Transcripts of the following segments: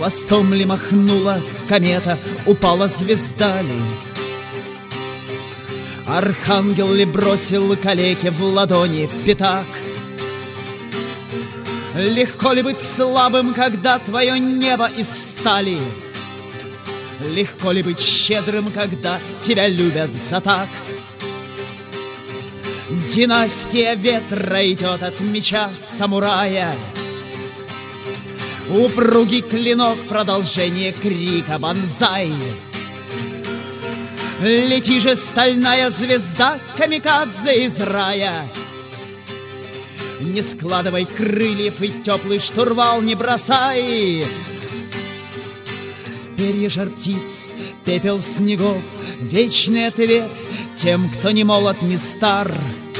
Хвостом ли махнула комета, упала звезда ли? Архангел ли бросил калеке в ладони пятак? Легко ли быть слабым, когда твое небо из стали? Легко ли быть щедрым, когда тебя любят за так? Династия ветра идет от меча самурая. Упругий клинок, продолжение крика банзай. Лети же, стальная звезда, камикадзе из рая. Не складывай крыльев и теплый штурвал не бросай. Перья жар птиц, пепел снегов, вечный ответ тем, кто не молод, не стар.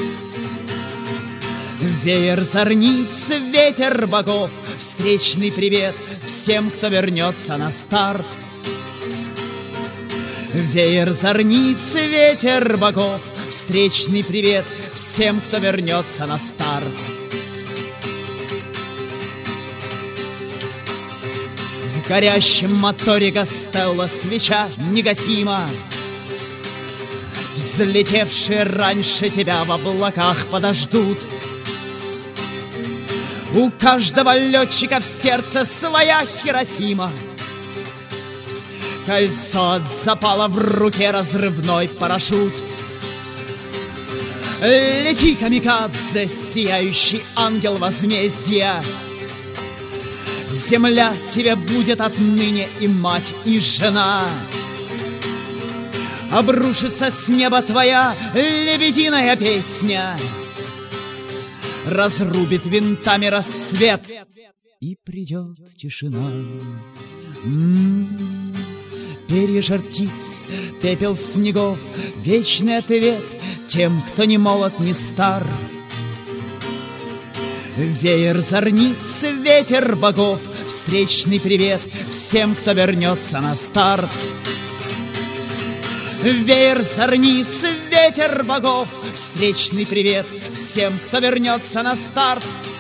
Веер зорниц, ветер богов, встречный привет всем, кто вернется на старт. Веер зорниц, ветер богов, встречный привет всем, кто вернется на старт. В горящем моторе Гастелло свеча негасима. Взлетевшие раньше тебя в облаках подождут. У каждого летчика в сердце своя Хиросима. Кольцо от запала, в руке разрывной парашют. Лети, камикадзе, сияющий ангел возмездия. Земля тебе будет отныне и мать, и жена. Обрушится с неба твоя лебединая песня. Разрубит винтами рассвет, и придет тишина. Перья жар птиц, пепел снегов, вечный ответ тем, кто не молод, не стар. Веер зорниц, ветер богов, встречный привет всем, кто вернется на старт. Веер зорниц, ветер богов, встречный привет всем, кто вернется на старт.